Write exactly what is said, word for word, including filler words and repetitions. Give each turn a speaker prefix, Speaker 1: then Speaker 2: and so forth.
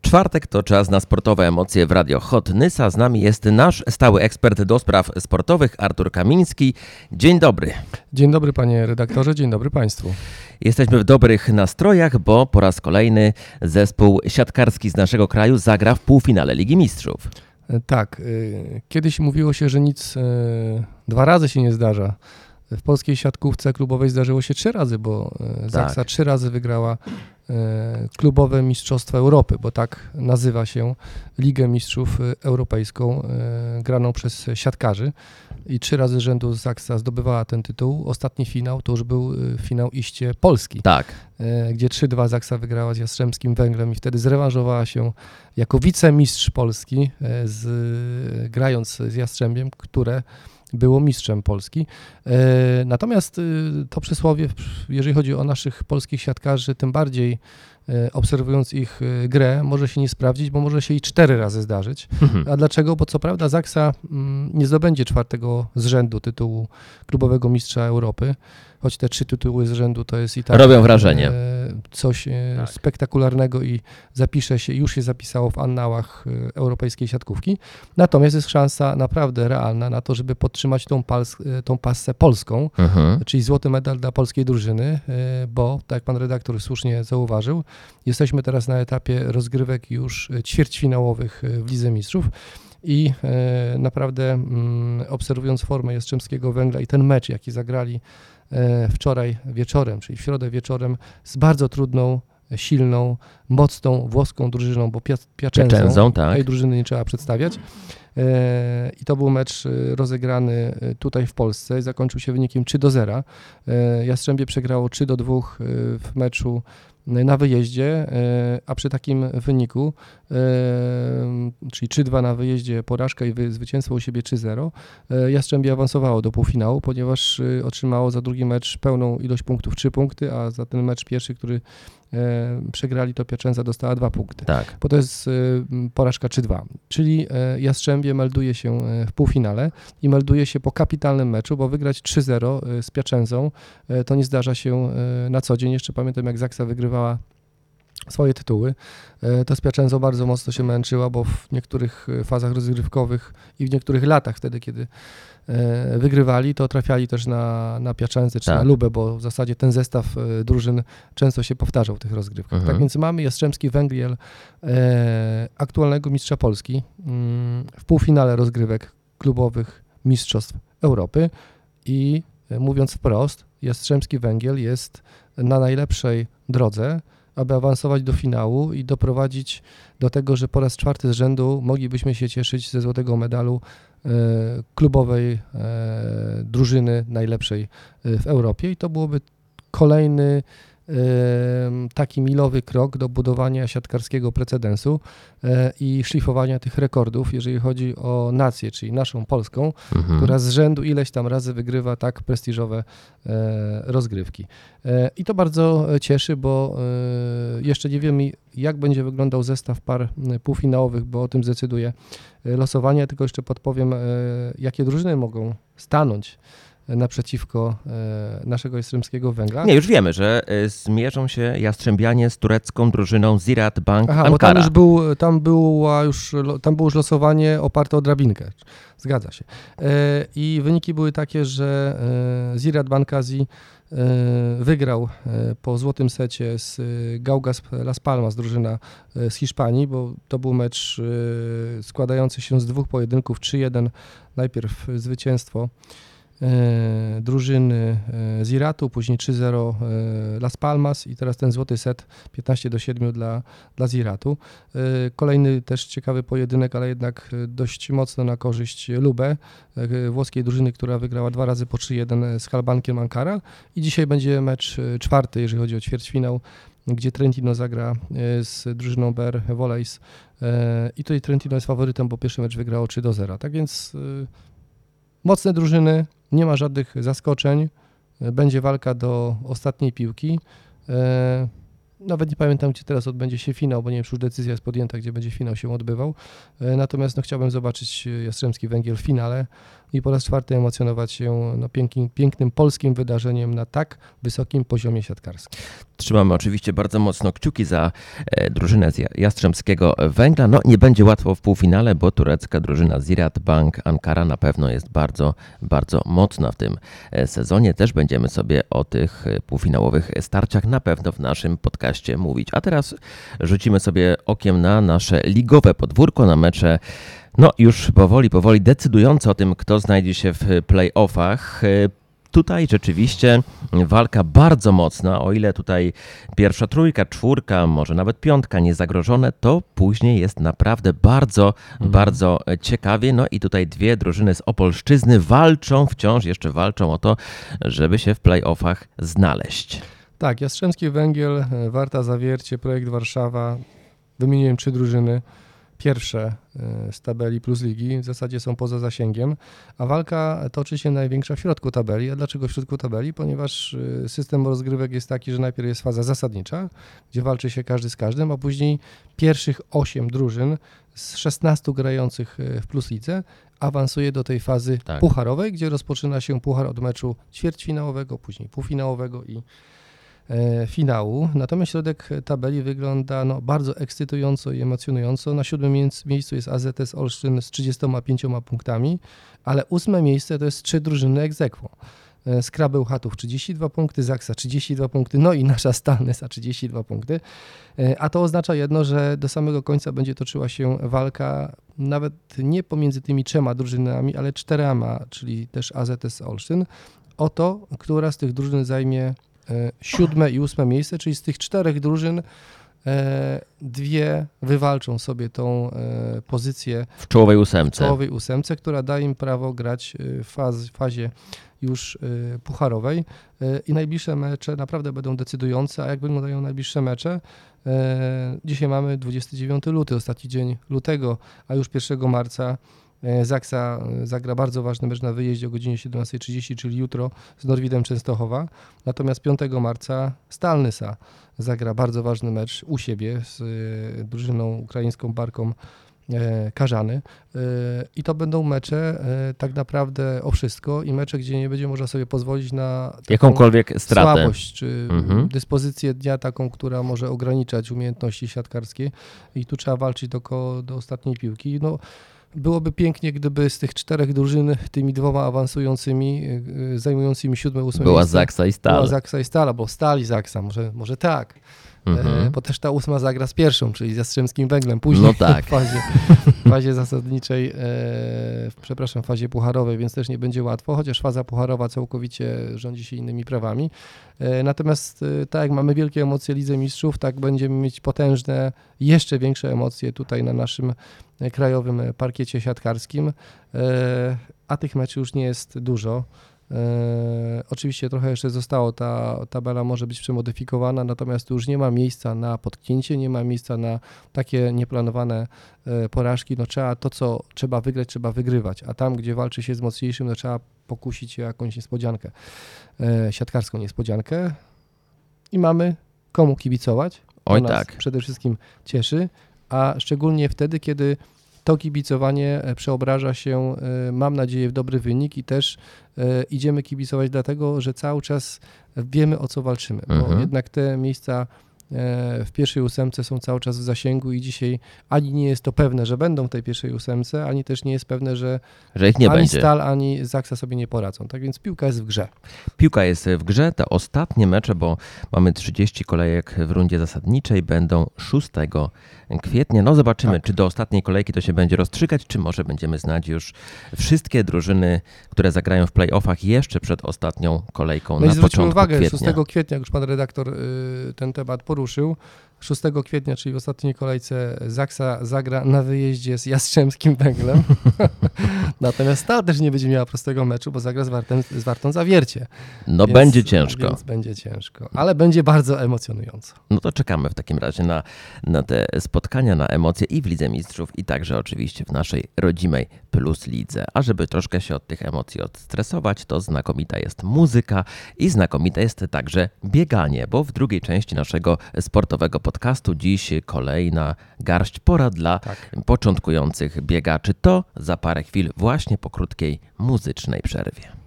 Speaker 1: Czwartek to czas na sportowe emocje w Radio Hot Nysa. Z nami jest nasz stały ekspert do spraw sportowych Artur Kamiński. Dzień dobry.
Speaker 2: Dzień dobry panie redaktorze, dzień dobry państwu.
Speaker 1: Jesteśmy w dobrych nastrojach, bo po raz kolejny zespół siatkarski z naszego kraju zagra w półfinale Ligi Mistrzów.
Speaker 2: Tak, kiedyś mówiło się, że nic dwa razy się nie zdarza. W polskiej siatkówce klubowej zdarzyło się trzy razy, bo Zaksa tak. trzy razy wygrała klubowe Mistrzostwa Europy, bo tak nazywa się Ligę Mistrzów Europejską graną przez siatkarzy i trzy razy z rzędu Zaksa zdobywała ten tytuł. Ostatni finał to już był finał iście polski,
Speaker 1: tak.
Speaker 2: gdzie trzy dwa Zaksa wygrała z Jastrzębskim Węglem i wtedy zrewanżowała się jako wicemistrz Polski, z, grając z Jastrzębiem, które było mistrzem Polski. Natomiast to przysłowie, jeżeli chodzi o naszych polskich siatkarzy, tym bardziej obserwując ich grę, może się nie sprawdzić, bo może się i cztery razy zdarzyć. Mhm. A dlaczego? Bo co prawda Zaksa nie zdobędzie czwartego z rzędu tytułu klubowego mistrza Europy, choć te trzy tytuły z rzędu to jest i tak
Speaker 1: robią wrażenie.
Speaker 2: Coś tak. spektakularnego i zapisze się, już się zapisało w annałach europejskiej siatkówki. Natomiast jest szansa naprawdę realna na to, żeby podtrzymać tą, pals, tą passę polską, mhm. czyli złoty medal dla polskiej drużyny, bo tak jak pan redaktor słusznie zauważył, jesteśmy teraz na etapie rozgrywek już ćwierćfinałowych w Lidze Mistrzów. I e, naprawdę m, obserwując formę Jastrzębskiego Węgla i ten mecz, jaki zagrali e, wczoraj wieczorem, czyli w środę wieczorem z bardzo trudną, silną, mocną włoską drużyną, bo Pia- Piaczenzą,
Speaker 1: Piaczenzą tak.
Speaker 2: tej drużyny nie trzeba przedstawiać. E, I to był mecz rozegrany tutaj w Polsce i zakończył się wynikiem trzy do zera. E, Jastrzębie przegrało trzy do dwóch w meczu na wyjeździe, a przy takim wyniku, czyli trzy dwa na wyjeździe porażka i zwycięstwo u siebie trzy zero, Jastrzębie awansowało do półfinału, ponieważ otrzymało za drugi mecz pełną ilość punktów, trzy punkty, a za ten mecz pierwszy, który przegrali, to Piacenza dostała dwa punkty.
Speaker 1: Tak.
Speaker 2: Bo to jest porażka trzy dwa. Czyli Jastrzębie melduje się w półfinale i melduje się po kapitalnym meczu, bo wygrać trzy zero z Piacenzą to nie zdarza się na co dzień. Jeszcze pamiętam, jak Zaksa wygrywała swoje tytuły, to z Piacenzą bardzo mocno się męczyła, bo w niektórych fazach rozgrywkowych i w niektórych latach wtedy, kiedy wygrywali, to trafiali też na, na Piacenzę czy tak. na Lubę, bo w zasadzie ten zestaw drużyn często się powtarzał w tych rozgrywkach. Mhm. Tak więc mamy Jastrzębski Węgiel, e, aktualnego mistrza Polski mm, w półfinale rozgrywek klubowych Mistrzostw Europy i e, mówiąc wprost, Jastrzębski Węgiel jest na najlepszej drodze, aby awansować do finału i doprowadzić do tego, że po raz czwarty z rzędu moglibyśmy się cieszyć ze złotego medalu e, klubowej e, drużyny najlepszej w Europie i to byłoby kolejny e, taki milowy krok do budowania siatkarskiego precedensu e, i szlifowania tych rekordów, jeżeli chodzi o nację, czyli naszą polską, mhm. która z rzędu ileś tam razy wygrywa tak prestiżowe e, rozgrywki. E, I to bardzo cieszy, bo e, jeszcze nie wiemy, jak będzie wyglądał zestaw par półfinałowych, bo o tym zdecyduje losowanie, tylko jeszcze podpowiem, e, jakie drużyny mogą stanąć naprzeciwko e, naszego Jastrzębskiego Węgla.
Speaker 1: Nie, już wiemy, że e, zmierzą się jastrzębianie z turecką drużyną Ziraat Bank
Speaker 2: Aha,
Speaker 1: Ankara.
Speaker 2: Bo tam już, był, tam, była już, tam było już losowanie oparte o drabinkę. Zgadza się. E, I wyniki były takie, że e, Ziraat Bankazi e, wygrał e, po złotym secie z Gaugas Las Palmas, drużyna e, z Hiszpanii, bo to był mecz e, składający się z dwóch pojedynków, trzy jeden, najpierw zwycięstwo E, drużyny e, Ziraatu, później trzy zero e, Las Palmas i teraz ten złoty set piętnaście do siedmiu dla, dla Ziraatu. E, kolejny też ciekawy pojedynek, ale jednak dość mocno na korzyść Lubę, e, włoskiej drużyny, która wygrała dwa razy po trzy jeden z Halbankiem Ankara i dzisiaj będzie mecz czwarty, jeżeli chodzi o ćwierćfinał, gdzie Trentino zagra z drużyną B R Volleys e, i tutaj Trentino jest faworytem, bo pierwszy mecz wygrało trzy do zera. Tak więc e, mocne drużyny, nie ma żadnych zaskoczeń, będzie walka do ostatniej piłki. E, nawet nie pamiętam, gdzie teraz odbędzie się finał, bo nie wiem, czy już decyzja jest podjęta, gdzie będzie finał się odbywał. E, natomiast no, chciałbym zobaczyć Jastrzębski Węgiel w finale i po raz czwarty emocjonować się no, pięknym, pięknym polskim wydarzeniem na tak wysokim poziomie siatkarskim.
Speaker 1: Trzymamy oczywiście bardzo mocno kciuki za e, drużynę z Jastrzębskiego Węgla. No nie będzie łatwo w półfinale, bo turecka drużyna Ziraat Bank Ankara na pewno jest bardzo, bardzo mocna w tym e, sezonie. Też będziemy sobie o tych e, półfinałowych starciach na pewno w naszym podcaście mówić. A teraz rzucimy sobie okiem na nasze ligowe podwórko, na mecze no już powoli, powoli decydujące o tym, kto znajdzie się w play-offach. E, Tutaj rzeczywiście walka bardzo mocna, o ile tutaj pierwsza trójka, czwórka, może nawet piątka niezagrożone, to później jest naprawdę bardzo, mhm. bardzo ciekawie. No i tutaj dwie drużyny z Opolszczyzny walczą, wciąż jeszcze walczą o to, żeby się w play-offach znaleźć.
Speaker 2: Tak, Jastrzębski Węgiel, Warta Zawiercie, Projekt Warszawa, wymieniłem trzy drużyny. Pierwsze z tabeli plus ligi w zasadzie są poza zasięgiem, a walka toczy się największa w środku tabeli. A dlaczego w środku tabeli? Ponieważ system rozgrywek jest taki, że najpierw jest faza zasadnicza, gdzie walczy się każdy z każdym, a później pierwszych osiem drużyn z szesnastu grających w plus lidze awansuje do tej fazy tak. pucharowej, gdzie rozpoczyna się puchar od meczu ćwierćfinałowego, później półfinałowego i finału. Natomiast środek tabeli wygląda no, bardzo ekscytująco i emocjonująco. Na siódmym miejscu jest A Z S Olsztyn z trzydziestoma pięcioma punktami, ale ósme miejsce to jest trzy drużyny ex aequo. Skra Bełchatów trzydzieści dwa punkty, Zaksa trzydzieści dwa punkty, no i nasza Stal Nysa trzydzieści dwa punkty. A to oznacza jedno, że do samego końca będzie toczyła się walka nawet nie pomiędzy tymi trzema drużynami, ale czterema, czyli też A Z S Olsztyn, o to, która z tych drużyn zajmie siódme i ósme miejsce, czyli z tych czterech drużyn e, dwie wywalczą sobie tą e, pozycję
Speaker 1: w czołowej ósemce.
Speaker 2: w czołowej ósemce, która da im prawo grać w faz, fazie już e, pucharowej e, i najbliższe mecze naprawdę będą decydujące. A jak wyglądają najbliższe mecze? E, dzisiaj mamy dwudziesty dziewiąty luty, ostatni dzień lutego, a już pierwszego marca Zaksa zagra bardzo ważny mecz na wyjeździe o godzinie siedemnasta trzydzieści, czyli jutro z Norwidem Częstochowa. Natomiast piątego marca Stal Nysa zagra bardzo ważny mecz u siebie z drużyną ukraińską Barką Karzany. I to będą mecze tak naprawdę o wszystko i mecze, gdzie nie będzie można sobie pozwolić na
Speaker 1: jakąkolwiek stratę,
Speaker 2: słabość czy mhm. dyspozycję dnia taką, która może ograniczać umiejętności siatkarskie i tu trzeba walczyć do, do ostatniej piłki. No, byłoby pięknie, gdyby z tych czterech drużyn, tymi dwoma awansującymi, zajmującymi siódme, ósme
Speaker 1: była
Speaker 2: miejsce,
Speaker 1: Zaksa i Stal.
Speaker 2: Była Zaksa i Stal, albo Stal i Zaksa, może, może tak. Mhm. E, bo też ta ósma zagra z pierwszą, czyli z Jastrzębskim Węglem. Później
Speaker 1: no tak.
Speaker 2: w, fazie, w fazie zasadniczej, e, w, przepraszam, w fazie pucharowej, więc też nie będzie łatwo, chociaż faza pucharowa całkowicie rządzi się innymi prawami. E, natomiast e, tak jak mamy wielkie emocje Lidze Mistrzów, tak będziemy mieć potężne, jeszcze większe emocje tutaj na naszym krajowym parkiecie siatkarskim, e, a tych meczy już nie jest dużo. E, oczywiście trochę jeszcze zostało, ta tabela może być przemodyfikowana, natomiast tu już nie ma miejsca na potknięcie, nie ma miejsca na takie nieplanowane e, porażki. No trzeba to, co trzeba wygrać, trzeba wygrywać, a tam, gdzie walczy się z mocniejszym, no trzeba pokusić się o jakąś niespodziankę, e, siatkarską niespodziankę i mamy komu kibicować.
Speaker 1: Oj
Speaker 2: to nas
Speaker 1: tak.
Speaker 2: przede wszystkim cieszy, a szczególnie wtedy, kiedy to kibicowanie przeobraża się, mam nadzieję, w dobry wynik i też idziemy kibicować dlatego, że cały czas wiemy, o co walczymy, bo mhm. jednak te miejsca w pierwszej ósemce są cały czas w zasięgu i dzisiaj ani nie jest to pewne, że będą w tej pierwszej ósemce, ani też nie jest pewne, że,
Speaker 1: że ich nie
Speaker 2: ani
Speaker 1: będzie.
Speaker 2: Stal, ani Zaksa sobie nie poradzą. Tak więc piłka jest w grze.
Speaker 1: Piłka jest w grze. Te ostatnie mecze, bo mamy trzydzieści kolejek w rundzie zasadniczej, będą szóstego kwietnia. No zobaczymy, tak. czy do ostatniej kolejki to się będzie rozstrzygać, czy może będziemy znać już wszystkie drużyny, które zagrają w play-offach jeszcze przed ostatnią kolejką
Speaker 2: no
Speaker 1: na
Speaker 2: i
Speaker 1: początku
Speaker 2: uwagę,
Speaker 1: kwietnia.
Speaker 2: szóstego kwietnia, jak już pan redaktor y, ten temat poruszył, szóstego kwietnia, czyli w ostatniej kolejce Zaksa zagra na wyjeździe z Jastrzębskim Węglem. Natomiast Stal też nie będzie miała prostego meczu, bo zagra z, Wartem, z Wartą Zawiercie.
Speaker 1: No
Speaker 2: więc,
Speaker 1: będzie ciężko.
Speaker 2: Więc będzie ciężko, ale będzie bardzo emocjonująco.
Speaker 1: No to czekamy w takim razie na, na te spotkania, na emocje i w Lidze Mistrzów i także oczywiście w naszej rodzimej Plus Lidze. A żeby troszkę się od tych emocji odstresować, to znakomita jest muzyka i znakomite jest także bieganie, bo w drugiej części naszego sportowego podcastu dziś kolejna garść porad dla tak. początkujących biegaczy. To za parę chwil właśnie po krótkiej muzycznej przerwie.